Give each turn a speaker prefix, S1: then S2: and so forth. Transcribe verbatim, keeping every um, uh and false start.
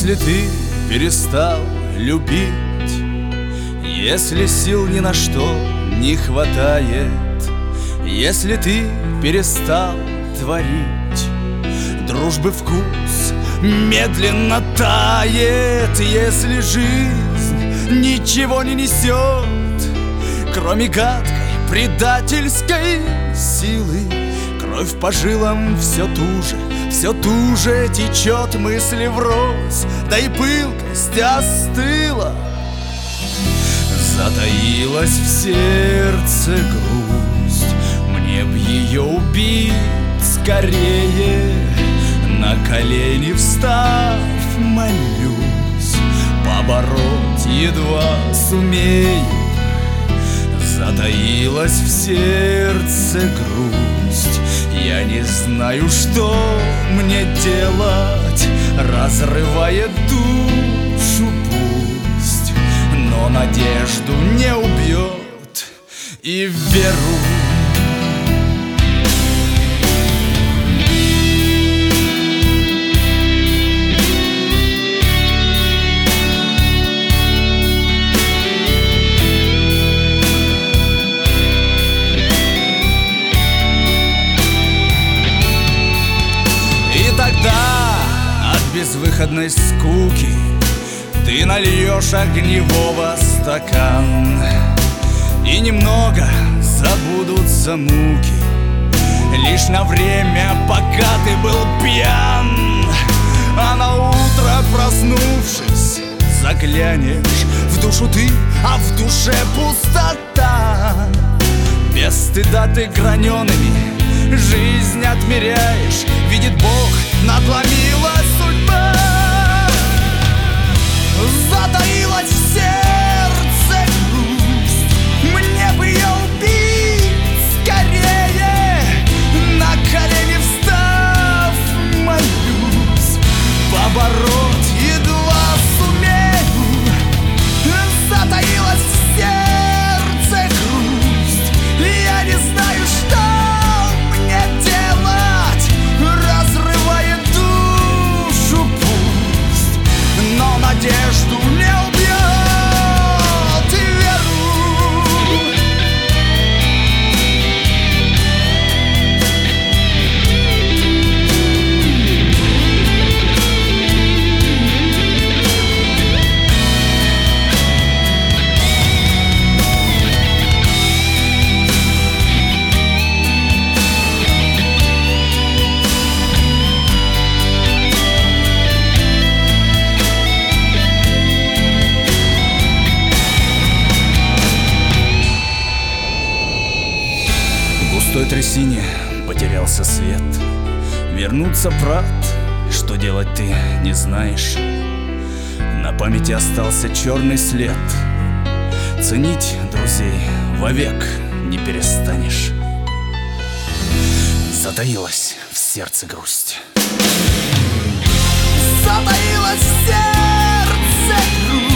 S1: Если ты перестал любить, если сил ни на что не хватает, если ты перестал творить, дружбы вкус медленно тает. Если жизнь ничего не несет, кроме гадкой предательской силы, кровь по жилам все туже, все туже течет, мысли врозь, да и пылкость остыла. Затаилась в сердце грусть, мне б ее убить скорее. На колени встав, молюсь, побороть едва сумею. Затаилась в сердце грусть, я не знаю, что мне делать. Разрывает душу пусть, но надежду не убьет и веру. Безвыходной скуки ты нальешь огневого стакан, и немного забудутся муки, лишь на время, пока ты был пьян. А на утро, проснувшись, заглянешь в душу ты, а в душе пустота. Без стыда ты граненными жизнь отмеряешь, видит Бог, надломилась судьба. Затаилась в сердце грусть, мне бы ее убить скорее. На колени встав, молюсь, побороть едва сумею. Затаилась в сердце грусть, я не знаю, что мне делать. Разрывает душу пусть, но надежду не убьет и веру. В густой трясине потерялся свет. Вернуться прат, что делать ты не знаешь. На памяти остался черный след. Ценить друзей вовек не перестанешь. Затаилась в сердце грусть.
S2: Затаилась в сердце грусть.